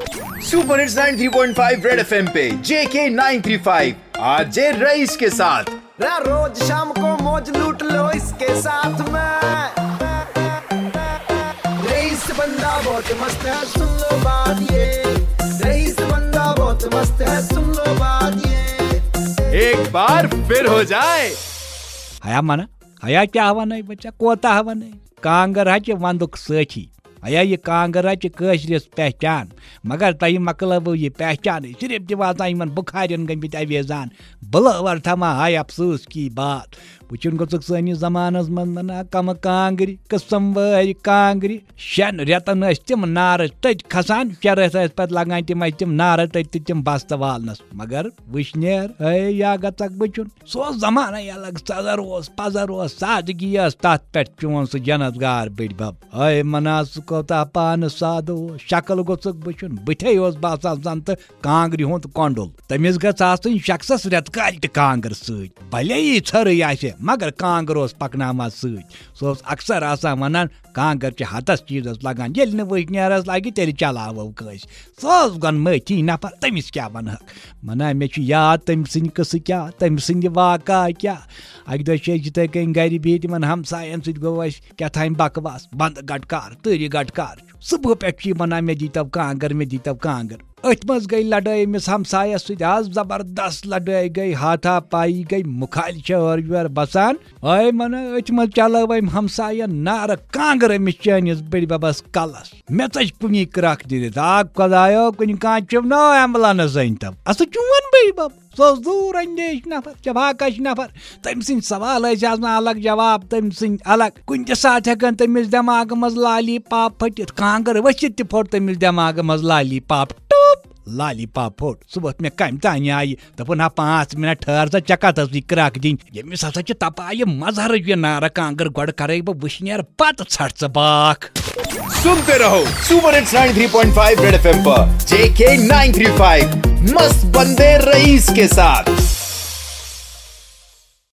Super hits 93.5 red FM पे JK 935 RJ Rais के साथ। रोज शाम को मौज लूट लो इसके साथ में। रईस बंदा बहुत मस्त है, सुन लो बात ये। रईस बंदा बहुत मस्त है, सुन लो बात ये। एक बार फिर हो जाए हया मना हया क्या हवा नहीं बच्चा कोता हवा नहीं कांगर हचे वंदुक साथी हया ये कांगर हचे कशरिस पहचान मगर तय मकलब ये पहचान सिर्फ दिवाता इन बुखारियन गमित अवेजान बलवर थमा हाय अफसोस की बात वुचन गोक सैनिस जमानस मन कम कांगरी कसम वर कांगरी शेन रेतन तम नार तथ खसान 6 रेत पे लगान तम नार तथ तम बस्त वालनस मगर वुशनेर या गचक बचुन सो जमाना अलग सजर पजर सादगी तथ पे चोन सह जनतगार बड़ बब मना सह कोता पान सादो शक्ल गोक बचुन बथे बासान जन तो कांगरी हुंद कोंडुल तमिस गन शख्सस रेतकाल कांगर सत भले ही छर आसे मगर कांगर पकनामा सह अक्सर आसान वनान कांगर हतस चीजस लगान ये वजनेरस लगे तेल चलावो कस सह गन मथी नफर तमिस क्या वन मना मे याद तम सिंद कस क्या तम सिंद वाका क्या अक दह इथे कन गर बिह तिमन हमसायन सत गो क्या थाम बकवास बंद गटकार तरी गटकार सुबह पे वना मे दीतव कांगर मे दीतव कांगर अथ मज गई लड़ाई अमिस हमसायस सत जबरदस्त लड़ाई गई हाथा पाई गई मुखाल और बसान मन अथ मज चलाव हमसायन नार कांगर अमिस चानिस बड़ बबस कलस मे चच पुनी क्रख दित खुदायो कुन कान एम्बुलेंस अन तब अस चून बड़ बब सो दूर अंदेश नफर चबाकश नफर तम सिंद सवाल अलग जवाब तम सिंद अलग कुन सात हेकन तमिस दिमाग मज लाली पाप फटित कांगर वसित त फोट तमिस दिमाग मज लाली पाप लाली पाप फोट सुबह मे कम तान आई दपन 5 मिनट ठहर सा चका तस क्रक दिन यमिस हसा तपाय मजहर ये नार कांगर गड करे ब वुशनेर पत छट बाक। सुनते रहो सुपर हिट्स 93.5 रेड एफएम पर JK 935 मस्त बंदे रईस के साथ।